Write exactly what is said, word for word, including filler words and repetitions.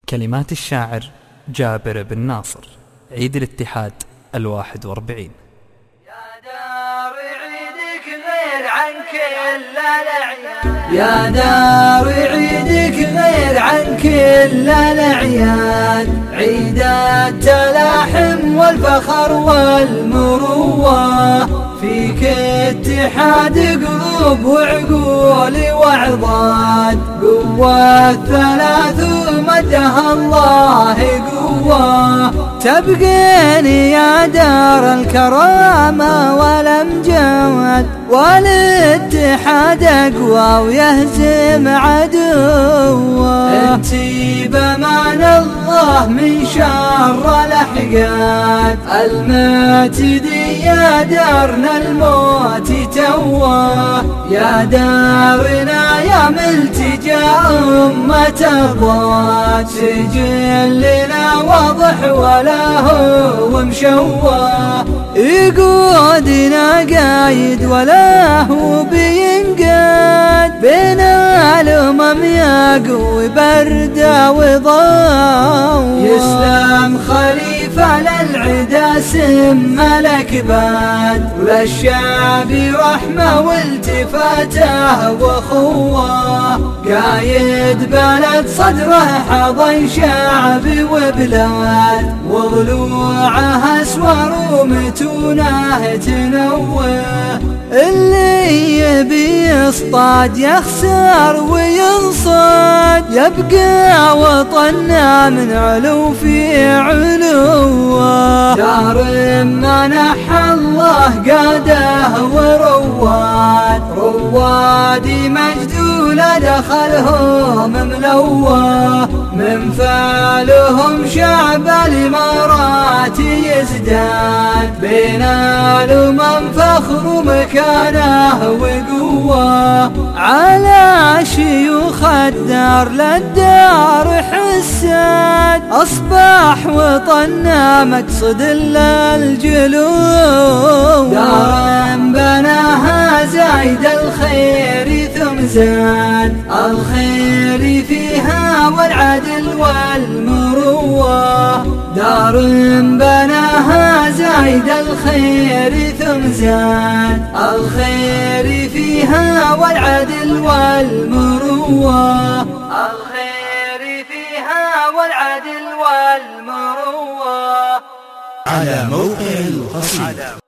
كلمات الشاعر جابر بن ناصر، عيد الاتحاد الواحد واربعين. يا دار عيدك غير عن كل الأعياد، يا دار عيدك غير عن كل الأعياد، عيد التلاحم والفخر والمروة، فيك اتحاد قلوب وعقول وعظات، قوة ثلاث مدها الله قوة، تبقين يا دار الكرامة والأمجاد، والاتحاد أقوى ويهزم عدوه، انتي بمان الله من شر الأحقاد، المعتدي يا دارنا الموت توه، يا دارنا يا ملتجا أمة الضاد، سجلنا واضح ولا هو مشوه، يقودنا قايد ولا هو بينقاد، بين الأمم يقوي بردا وضوء، يسلم خليفة للعدا سم الأكباد، وللشعب رحمة والتفاته وخوة، قايد بلد صدره حضن شعب وبلاد، وضلوعه اسور ومتونه تنوه، اللي يبي يصطاد يخسر وينصاد، يبقى وطننا من علو في علوه، دار منح الله قاده ورواد، روادي مجدولة دخلهم ملوه، من فعلهم شعب الإمارات يزداد، بين الأمم فخر ومكانه وقوة، على شيوخ الدار للدار حساد، أصبح وطننا مقصد للجلوب، دار بناها زايد الخير ثم زاد، الخير فيها والعدل والمروة، دار بناها زايد الخير ثم زاد، الخير فيها والعدل والمروة، الخير فيها والعدل والمروة. على موقع القصيدة.